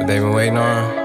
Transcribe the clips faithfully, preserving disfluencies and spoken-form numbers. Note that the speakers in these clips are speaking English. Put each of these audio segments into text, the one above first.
they been waiting on.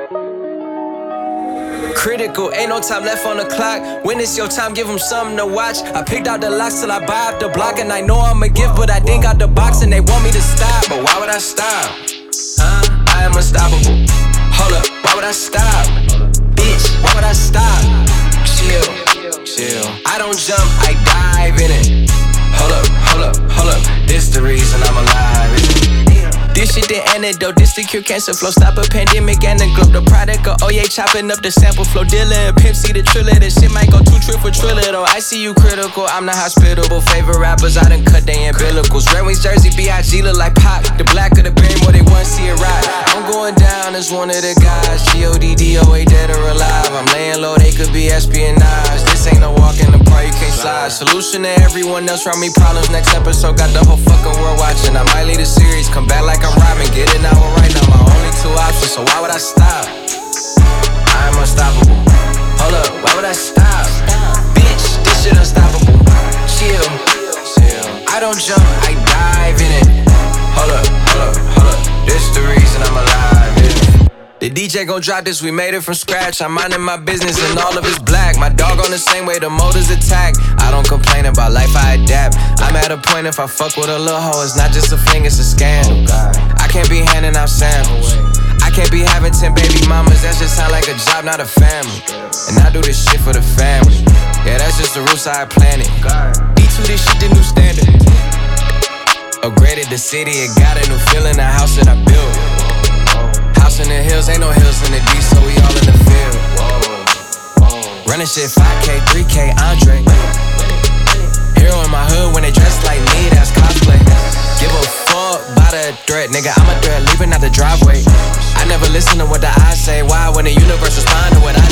Critical, ain't no time left on the clock. When it's your time, give them something to watch. I picked out the locks till I buy up the block. And I know I'm a gift, but I didn't got the box and they want me to stop. But why would I stop? Huh? I am unstoppable. Hold up, why would I stop? Bitch, why would I stop? Chill, chill. I don't jump, I dive in it. Hold up, hold up, hold up. This the reason I'm alive, isn't it? This shit the antidote, this the cure cancer flow. Stop a pandemic and the globe. The product of Oye chopping up the sample flow. Dilla and Pimp C the triller. This shit might go two trip for triller though. I see you critical, I'm not hospitable. Favorite rappers, I done cut they umbilicals. Red Wings jersey, B I G look like Pop. The black of the berry, more they want see it ride. I'm going down as one of the guys. G O D D O A dead or alive. I'm laying low, they could be espionage. This ain't no walk in the park, you can't slide. Solution to everyone else around me problems. Next episode got the whole fucking world watching. I might lead a series, come back like I'm rhyming. Get it now or right now, my only two options. So why would I stop? I'm unstoppable. Hold up, why would I stop? Bitch, this shit unstoppable. Chill, chill. I don't jump, I dive in it. Hold up, hold up, hold up. This the reason I'm alive, yeah. The D J gon' drop this, we made it from scratch. I'm minding my business and all of it's black. My dog on the same way, the motors attack. I don't complain about life, I adapt. I'm at a point if I fuck with a little hoe, it's not just a fling, it's a scandal. I can't be handing out samples. I can't be having ten baby mamas, that just sound like a job, not a family. And I do this shit for the family. Yeah, that's just the roots I planted. D two, this shit the new standard. Upgraded the city, it got a new feeling, the house that I built. House in the hills, ain't no hills in the D, so we all in the field. Running shit five K, three K, Andre. Hero in my hood when they dress like me, that's cosplay. Give a fuck by the threat, nigga, I'm a threat, leaving out the driveway. I never listen to what the eyes say, why when the universe respond to what I